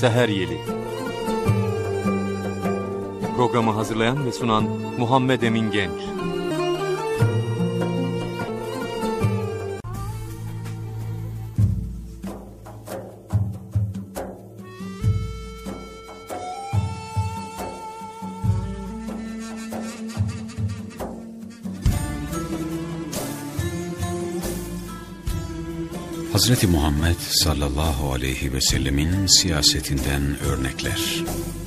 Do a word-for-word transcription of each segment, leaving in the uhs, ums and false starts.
Seher Yeli. Programı hazırlayan ve sunan Muhammed Emin Genç. Hazreti Muhammed sallallahu aleyhi ve sellemin siyasetinden örnekler.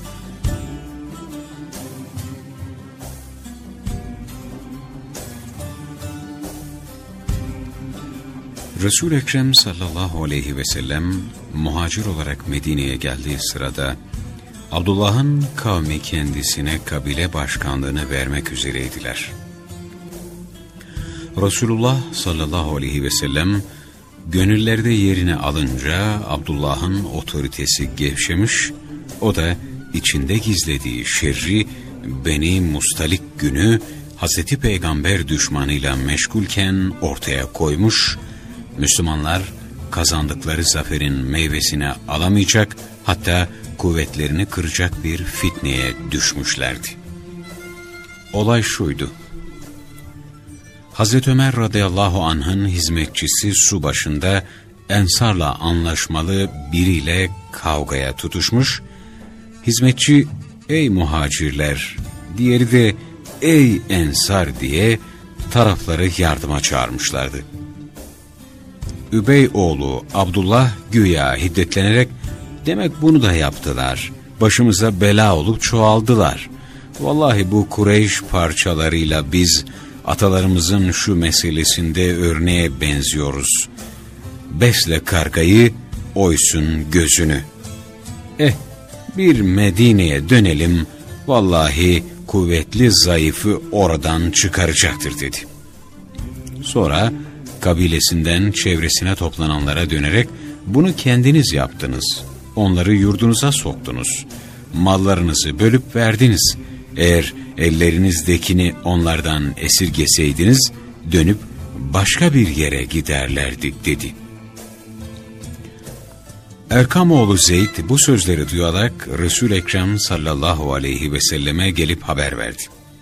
Resul-i Ekrem sallallahu aleyhi ve sellem muhacir olarak Medine'ye geldiği sırada Abdullah'ın kavmi kendisine kabile başkanlığını vermek üzereydiler. Resulullah sallallahu aleyhi ve sellem gönüllerde yerini alınca Abdullah'ın otoritesi gevşemiş, o da içinde gizlediği şerri Beni Mustalik günü Hazreti Peygamber düşmanıyla meşgulken ortaya koymuş, Müslümanlar kazandıkları zaferin meyvesini alamayacak, hatta kuvvetlerini kıracak bir fitneye düşmüşlerdi. Olay şuydu: Hazreti Ömer radıyallahu anh'ın hizmetçisi su başında Ensar'la anlaşmalı biriyle kavgaya tutuşmuş, hizmetçi "Ey muhacirler", diğeri de "Ey Ensar" diye tarafları yardıma çağırmışlardı. Übey oğlu Abdullah güya hiddetlenerek "Demek bunu da yaptılar, başımıza bela olup çoğaldılar. Vallahi bu Kureyş parçalarıyla biz atalarımızın şu meselesinde örneğe benziyoruz. Besle kargayı, oysun gözünü. Eh, bir Medine'ye dönelim, vallahi kuvvetli zayıfı oradan çıkaracaktır" dedi. Sonra kabilesinden çevresine toplananlara dönerek "Bunu kendiniz yaptınız, onları yurdunuza soktunuz, mallarınızı bölüp verdiniz. Eğer ellerinizdekini onlardan esirgeseydiniz dönüp başka bir yere giderlerdi" dedi. Erkam oğlu Zeyd bu sözleri duyarak Resul-i Ekrem sallallahu aleyhi ve selleme gelip haber verdi.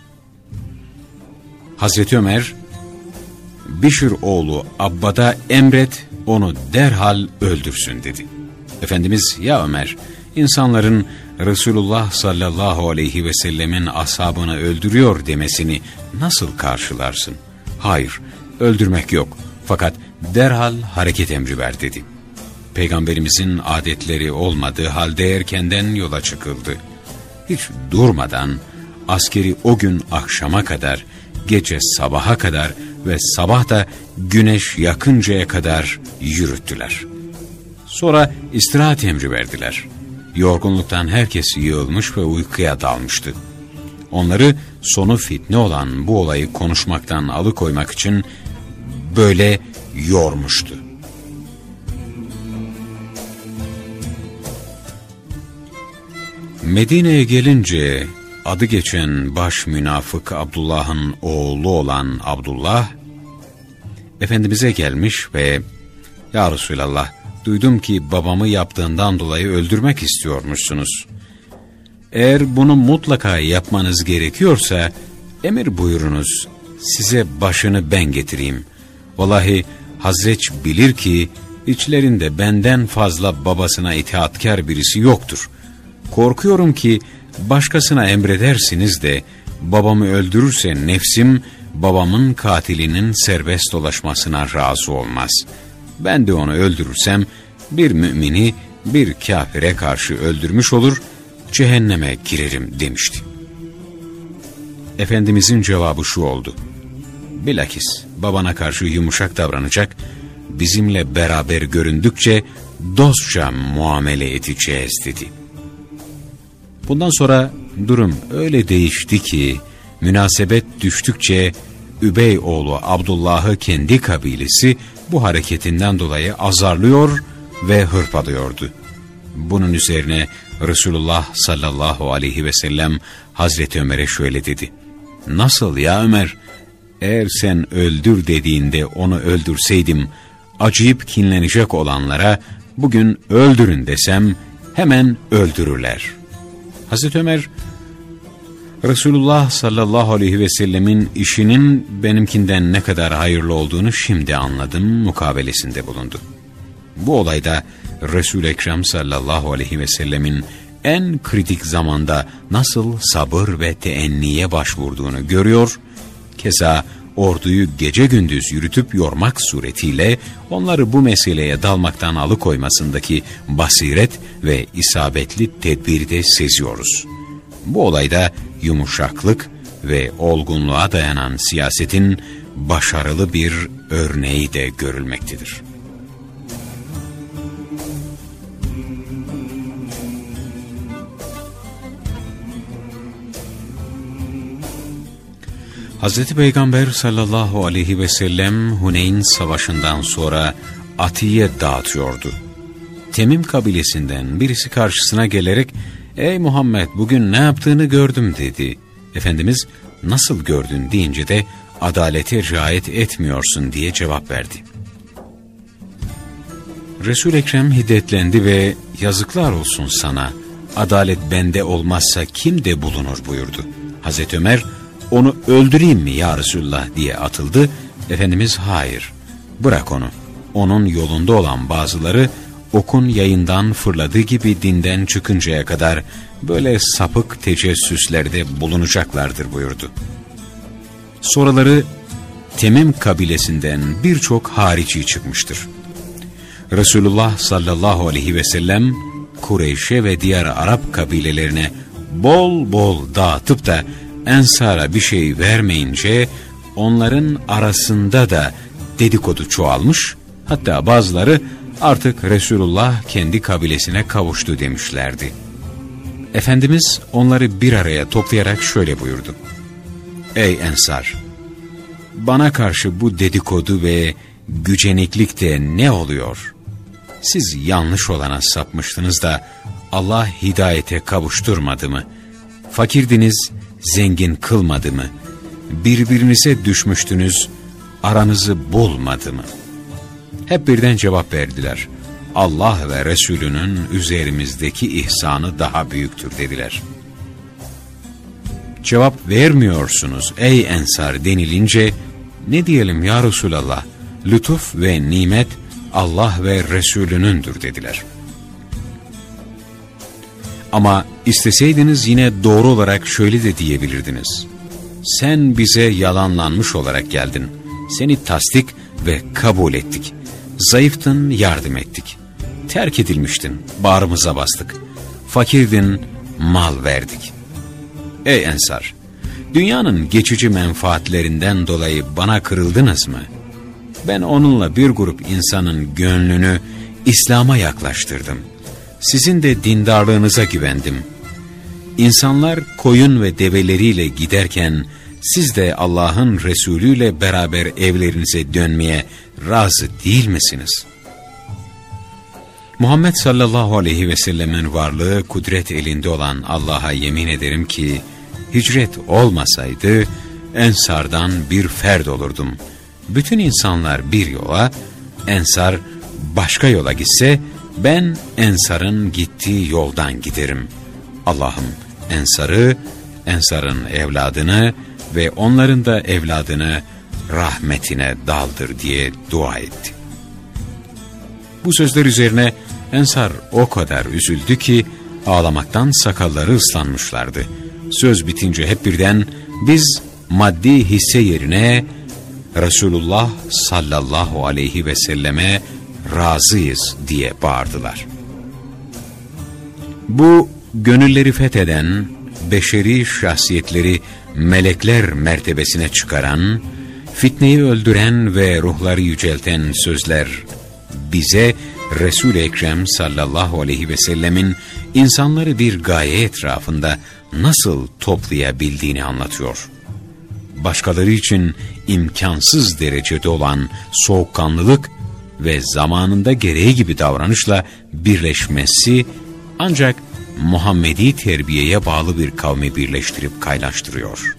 Hazreti Ömer, "Bişir oğlu Abbad'a emret, onu derhal öldürsün" dedi. Efendimiz, "Ya Ömer, insanların Resulullah sallallahu aleyhi ve sellemin ashabını öldürüyor demesini nasıl karşılarsın? Hayır, öldürmek yok, fakat derhal hareket emri ver" dedi. Peygamberimizin adetleri olmadığı halde erkenden yola çıkıldı. Hiç durmadan askeri o gün akşama kadar, gece sabaha kadar ve sabah da güneş yakıncaya kadar yürüttüler. Sonra istirahat emri verdiler. Yorgunluktan herkes yığılmış ve uykuya dalmıştı. Onları sonu fitne olan bu olayı konuşmaktan alıkoymak için böyle yormuştu. Medine'ye gelince adı geçen baş münafık Abdullah'ın oğlu olan Abdullah, Efendimiz'e gelmiş ve "Ya Resulallah, duydum ki babamı yaptığından dolayı öldürmek istiyormuşsunuz. Eğer bunu mutlaka yapmanız gerekiyorsa emir buyurunuz, size başını ben getireyim. Vallahi Hazreç bilir ki içlerinde benden fazla babasına itaatkar birisi yoktur. Korkuyorum ki başkasına emredersiniz de babamı öldürürse nefsim babamın katilinin serbest dolaşmasına razı olmaz. Ben de onu öldürürsem bir mümini bir kafire karşı öldürmüş olur, cehenneme girerim" demişti. Efendimizin cevabı şu oldu: "Bilakis babana karşı yumuşak davranacak, bizimle beraber göründükçe dostça muamele edeceğiz" dedi. Bundan sonra durum öyle değişti ki münasebet düştükçe Übey oğlu Abdullah'ı kendi kabilesi bu hareketinden dolayı azarlıyor ve hırpalıyordu. Bunun üzerine Resulullah sallallahu aleyhi ve sellem Hazreti Ömer'e şöyle dedi: "Nasıl ya Ömer? Eğer sen öldür dediğinde onu öldürseydim, acıyıp kinlenecek olanlara bugün öldürün desem hemen öldürürler. Hazreti Ömer, Resulullah sallallahu aleyhi ve sellemin işinin benimkinden ne kadar hayırlı olduğunu şimdi anladım mukabelesinde bulundu. Bu olayda Resul-i Ekrem sallallahu aleyhi ve sellemin en kritik zamanda nasıl sabır ve teenniye başvurduğunu görüyor, keza orduyu gece gündüz yürütüp yormak suretiyle onları bu meseleye dalmaktan alıkoymasındaki basiret ve isabetli tedbiri de seziyoruz. Bu olayda yumuşaklık ve olgunluğa dayanan siyasetin başarılı bir örneği de görülmektedir. Hazreti Peygamber sallallahu aleyhi ve sellem Huneyn Savaşı'ndan sonra atiye dağıtıyordu. Temim kabilesinden birisi karşısına gelerek "Ey Muhammed, bugün ne yaptığını gördüm" dedi. Efendimiz "Nasıl gördün?" deyince de "Adalete riayet etmiyorsun" diye cevap verdi. Resul-i Ekrem hiddetlendi ve "Yazıklar olsun sana, adalet bende olmazsa kimde bulunur" buyurdu. Hazreti Ömer "Onu öldüreyim mi ya Resulullah?" diye atıldı. Efendimiz "Hayır, bırak onu. Onun yolunda olan bazıları okun yayından fırladığı gibi dinden çıkıncaya kadar böyle sapık tecessüslerde bulunacaklardır" buyurdu. Sonraları Temim kabilesinden birçok harici çıkmıştır. Resulullah sallallahu aleyhi ve sellem Kureyş'e ve diğer Arap kabilelerine bol bol dağıtıp da Ensar'a bir şey vermeyince onların arasında da dedikodu çoğalmış, hatta bazıları artık Resulullah kendi kabilesine kavuştu demişlerdi. Efendimiz onları bir araya toplayarak şöyle buyurdu: "Ey Ensar! Bana karşı bu dedikodu ve güceniklikte ne oluyor? Siz yanlış olana sapmıştınız da Allah hidayete kavuşturmadı mı? Fakirdiniz, zengin kılmadı mı? Birbirinize düşmüştünüz, aranızı bulmadı mı?" Hep birden cevap verdiler: "Allah ve Resulünün üzerimizdeki ihsanı daha büyüktür" dediler. Cevap vermiyorsunuz ey Ensar denilince, "Ne diyelim ya Resulallah, lütuf ve nimet Allah ve Resulünündür" dediler. Ama isteseydiniz yine doğru olarak şöyle de diyebilirdiniz: "Sen bize yalanlanmış olarak geldin. Seni tasdik ve kabul ettik. Zayıftın, yardım ettik. Terk edilmiştin, bağrımıza bastık. Fakirdin, mal verdik." Ey Ensar! Dünyanın geçici menfaatlerinden dolayı bana kırıldınız mı? Ben onunla bir grup insanın gönlünü İslam'a yaklaştırdım. Sizin de dindarlığınıza güvendim. İnsanlar koyun ve develeriyle giderken siz de Allah'ın Resulü ile beraber evlerinize dönmeye razı değil misiniz? Muhammed sallallahu aleyhi ve sellemin varlığı kudret elinde olan Allah'a yemin ederim ki hicret olmasaydı Ensar'dan bir ferd olurdum. Bütün insanlar bir yola, Ensar başka yola gitse ben Ensar'ın gittiği yoldan giderim. Allah'ım Ensar'ı, Ensar'ın evladını ve onların da evladını rahmetine daldır diye dua etti. Bu sözler üzerine Ensar o kadar üzüldü ki ağlamaktan sakalları ıslanmışlardı. Söz bitince hep birden biz maddi hisse yerine Resulullah sallallahu aleyhi ve selleme razıyız diye bağırdılar. Bu gönülleri fetheden, beşeri şahsiyetleri melekler mertebesine çıkaran, fitneyi öldüren ve ruhları yücelten sözler bize Resul-i Ekrem sallallahu aleyhi ve sellemin insanları bir gaye etrafında nasıl toplayabildiğini anlatıyor. Başkaları için imkansız derecede olan soğukkanlılık ve zamanında gereği gibi davranışla birleşmesi ancak Muhammedi terbiyeye bağlı bir kavmi birleştirip kaynaştırıyor.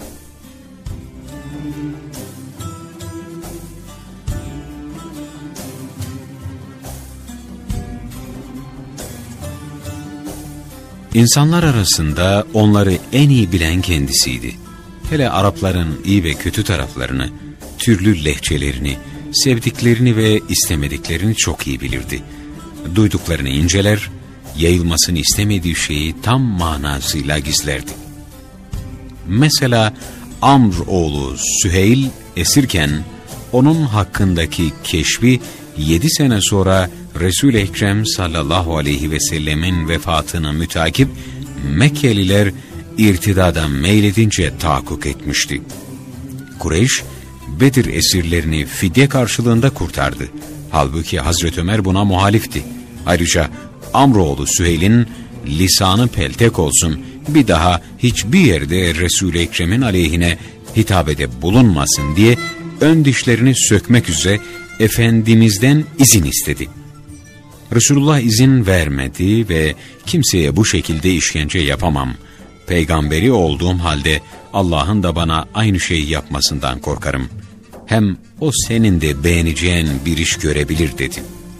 İnsanlar arasında onları en iyi bilen kendisiydi. Hele Arapların iyi ve kötü taraflarını, türlü lehçelerini, sevdiklerini ve istemediklerini çok iyi bilirdi. Duyduklarını inceler, yayılmasını istemediği şeyi tam manasıyla gizlerdi. Mesela Amr oğlu Süheyl esirken onun hakkındaki keşfi yedi sene sonra Resul-i Ekrem sallallahu aleyhi ve sellemin vefatını mütakip Mekkeliler irtidada meyledince tahakkuk etmişti. Kureyş, Bedir esirlerini fidye karşılığında kurtardı. Halbuki Hazreti Ömer buna muhalifti. Ayrıca Amroğlu Süheyl'in lisanı peltek olsun, bir daha hiçbir yerde Resul-i Ekrem'in aleyhine hitabede bulunmasın diye ön dişlerini sökmek üzere Efendimiz'den izin istedi. Resulullah izin vermedi ve kimseye bu şekilde işkence yapamam. Peygamberi olduğum halde Allah'ın da bana aynı şeyi yapmasından korkarım. Hem o senin de beğeneceğin bir iş görebilir dedi.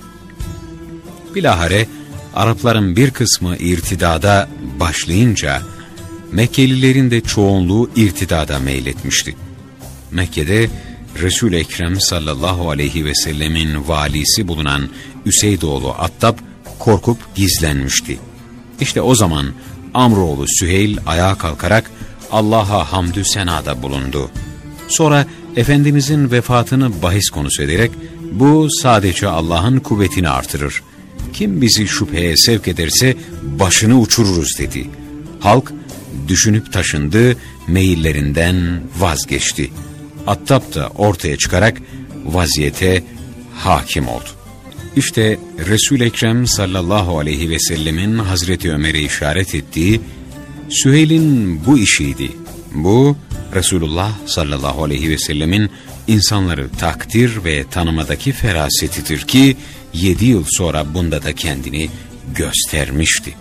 Bilahare Arapların bir kısmı irtidada başlayınca Mekkelilerin de çoğunluğu irtidada meyletmişti. Mekke'de Resul-i Ekrem sallallahu aleyhi ve sellemin valisi bulunan Üseydoğlu Attab korkup gizlenmişti. İşte o zaman Amroğlu Süheyl ayağa kalkarak Allah'a hamdü senada bulundu. Sonra Efendimizin vefatını bahis konusu ederek bu sadece Allah'ın kuvvetini artırır. Kim bizi şüpheye sevk ederse başını uçururuz dedi. Halk düşünüp taşındı, meyillerinden vazgeçti. Attab da ortaya çıkarak vaziyete hakim oldu. İşte Resul-i Ekrem sallallahu aleyhi ve sellemin Hazreti Ömer'e işaret ettiği Süheyl'in bu işiydi. Bu Resulullah sallallahu aleyhi ve sellemin insanları takdir ve tanımadaki ferasetidir ki yedi yıl sonra bunda da kendini göstermişti.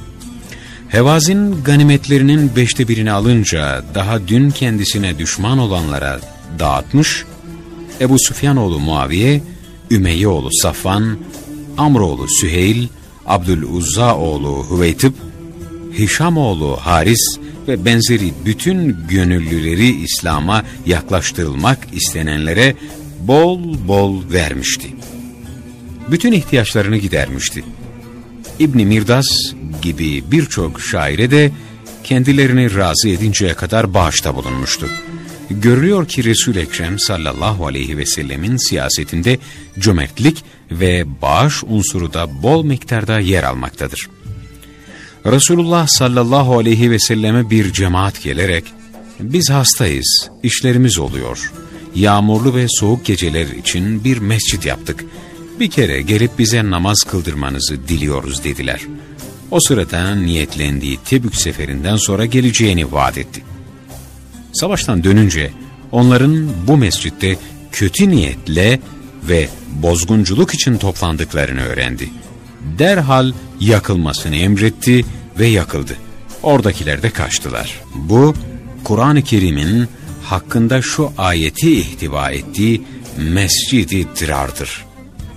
Hevazin ganimetlerinin beşte birini alınca daha dün kendisine düşman olanlara dağıtmış, Ebu Süfyanoğlu Muaviye, Ümeyyeoğlu Safvan, Amroğlu Süheyl, Abdüluzzaoğlu Hüveytib, Hişamoğlu Haris ve benzeri bütün gönüllüleri İslam'a yaklaştırılmak istenenlere bol bol vermişti. Bütün ihtiyaçlarını gidermişti. İbn-i Mirdas gibi birçok şaire de kendilerini razı edinceye kadar bağışta bulunmuştu. Görülüyor ki Resul-i Ekrem sallallahu aleyhi ve sellemin siyasetinde cömertlik ve bağış unsuru da bol miktarda yer almaktadır. Resulullah sallallahu aleyhi ve selleme bir cemaat gelerek, biz hastayız, işlerimiz oluyor, yağmurlu ve soğuk geceler için bir mescit yaptık, bir kere gelip bize namaz kıldırmanızı diliyoruz dediler. O sırada niyetlendiği Tebük seferinden sonra geleceğini vaat etti. Savaştan dönünce onların bu mescitte kötü niyetle ve bozgunculuk için toplandıklarını öğrendi. Derhal yakılmasını emretti ve yakıldı. Oradakiler de kaçtılar. Bu Kur'an-ı Kerim'in hakkında şu ayeti ihtiva ettiği Mescid-i Dirar'dır.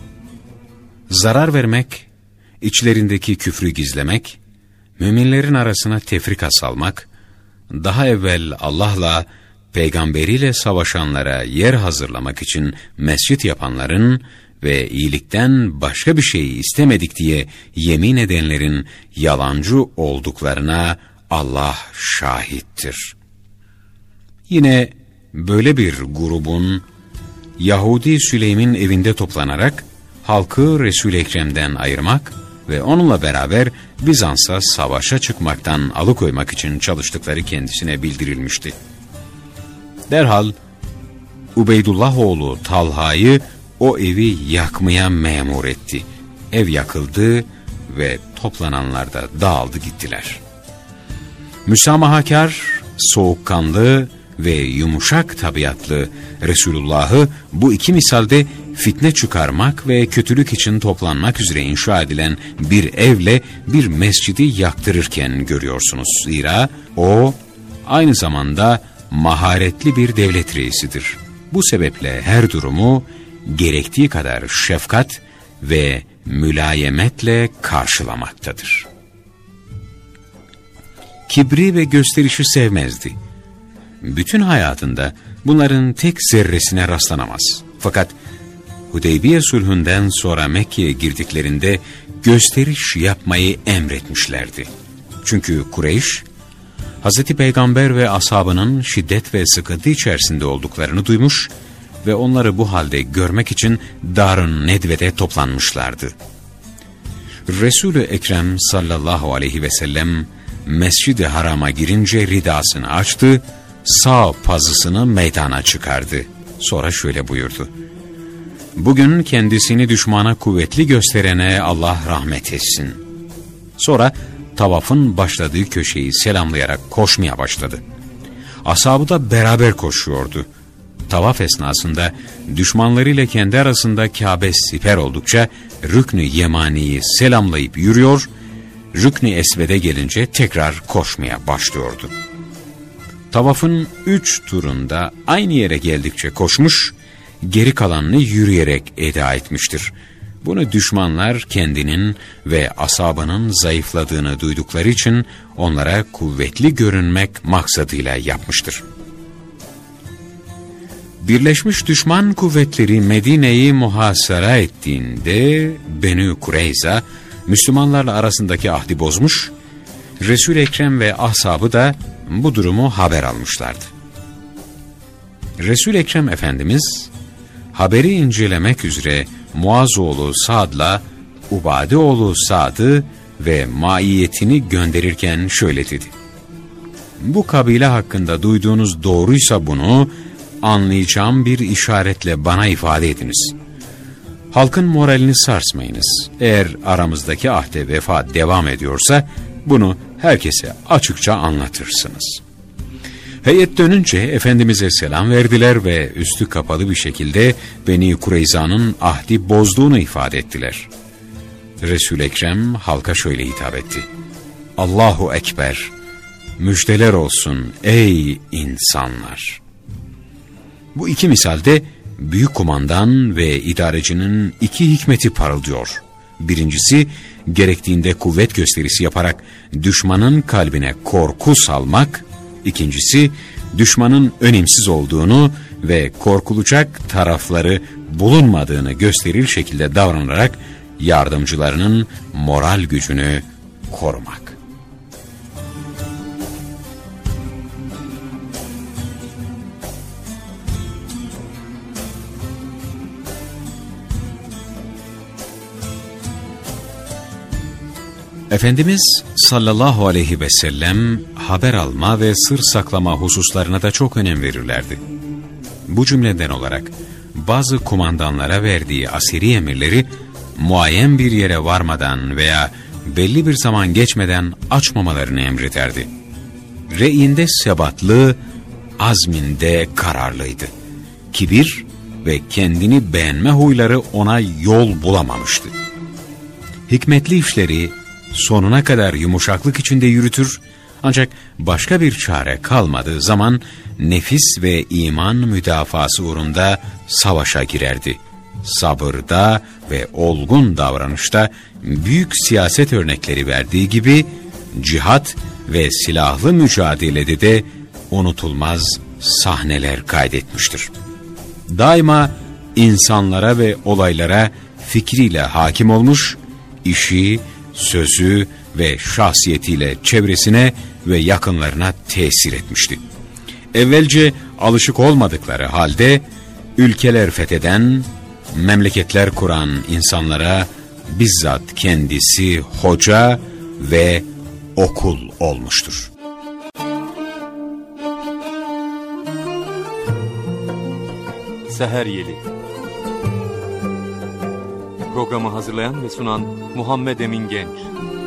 Zarar vermek, içlerindeki küfrü gizlemek, müminlerin arasına tefrika salmak, daha evvel Allah'la, peygamberiyle savaşanlara yer hazırlamak için mescit yapanların ve iyilikten başka bir şey istemedik diye yemin edenlerin yalancı olduklarına Allah şahittir. Yine böyle bir grubun Yahudi Süleym'in evinde toplanarak halkı Resul-i Ekrem'den ayırmak ve onunla beraber Bizans'a savaşa çıkmaktan alıkoymak için çalıştıkları kendisine bildirilmişti. Derhal Ubeydullah oğlu Talha'yı o evi yakmaya memur etti. Ev yakıldı ve toplananlar da dağıldı gittiler. Müsamahakar, soğukkanlı ve yumuşak tabiatlı Resulullah'ı bu iki misalde fitne çıkarmak ve kötülük için toplanmak üzere inşa edilen bir evle bir mescidi yaktırırken görüyorsunuz. Zira o aynı zamanda maharetli bir devlet reisidir. Bu sebeple her durumu gerektiği kadar şefkat ve mülayemetle karşılamaktadır. kibri ve gösterişi sevmezdi. Bütün hayatında bunların tek zerresine rastlanamaz. Fakat Hudeybiye sulhünden sonra Mekke'ye girdiklerinde gösteriş yapmayı emretmişlerdi. Çünkü Kureyş, Hazreti Peygamber ve ashabının şiddet ve sıkıntı içerisinde olduklarını duymuş ve onları bu halde görmek için Dar-ı Nedve'de toplanmışlardı. Resul-i Ekrem sallallahu aleyhi ve sellem Mescid-i Haram'a girince ridasını açtı, sağ pazısını meydana çıkardı. Sonra şöyle buyurdu: "Bugün kendisini düşmana kuvvetli gösterene Allah rahmet etsin." Sonra tavafın başladığı köşeyi selamlayarak koşmaya başladı. Ashabı da beraber koşuyordu. Tavaf esnasında düşmanlarıyla kendi arasında Kabe siper oldukça Rükn-i Yemani'yi selamlayıp yürüyor, Rükn-i Esved'e gelince tekrar koşmaya başlıyordu. Tavafın üç turunda aynı yere geldikçe koşmuş, geri kalanını yürüyerek eda etmiştir. Bunu düşmanlar kendinin ve asabının zayıfladığını duydukları için onlara kuvvetli görünmek maksadıyla yapmıştır. Birleşmiş düşman kuvvetleri Medine'yi muhasara ettiğinde Benü Kureyza, Müslümanlarla arasındaki ahdi bozmuş, Resul-i Ekrem ve ashabı da bu durumu haber almışlardı. Resul-i Ekrem Efendimiz, haberi incelemek üzere Muazoğlu Sa'd'la Ubadeoğlu Sa'd'ı ve maiyetini gönderirken şöyle dedi: "Bu kabile hakkında duyduğunuz doğruysa bunu anlayacağım bir işaretle bana ifade ediniz. Halkın moralini sarsmayınız. Eğer aramızdaki ahde vefa devam ediyorsa bunu herkese açıkça anlatırsınız." Heyet dönünce Efendimiz'e selam verdiler ve üstü kapalı bir şekilde Beni Kureyza'nın ahdi bozduğunu ifade ettiler. Resul-i Ekrem halka şöyle hitap etti: "Allahu Ekber, müjdeler olsun ey insanlar." Bu iki misalde büyük kumandan ve idarecinin iki hikmeti parıldıyor. Birincisi, gerektiğinde kuvvet gösterisi yaparak düşmanın kalbine korku salmak. İkincisi, düşmanın önemsiz olduğunu ve korkulacak tarafları bulunmadığını gösterir şekilde davranarak yardımcılarının moral gücünü korumak. Efendimiz sallallahu aleyhi ve sellem haber alma ve sır saklama hususlarına da çok önem verirlerdi. Bu cümleden olarak bazı kumandanlara verdiği asiri emirleri muayyen bir yere varmadan veya belli bir zaman geçmeden açmamalarını emrederdi. Re'inde sebatlı, azminde kararlıydı. Kibir ve kendini beğenme huyları ona yol bulamamıştı. Hikmetli işleri sonuna kadar yumuşaklık içinde yürütür, ancak başka bir çare kalmadığı zaman nefis ve iman müdafası uğrunda savaşa girerdi. Sabırda ve olgun davranışta büyük siyaset örnekleri verdiği gibi cihat ve silahlı mücadelede de unutulmaz sahneler kaydetmiştir. Daima insanlara ve olaylara fikriyle hakim olmuş, işi, sözü ve şahsiyetiyle çevresine ve yakınlarına tesir etmişti. Evvelce alışık olmadıkları halde ülkeler fetheden, memleketler kuran insanlara bizzat kendisi hoca ve okul olmuştur. Seher Yeli. Programı hazırlayan ve sunan Muhammed Emin Genç.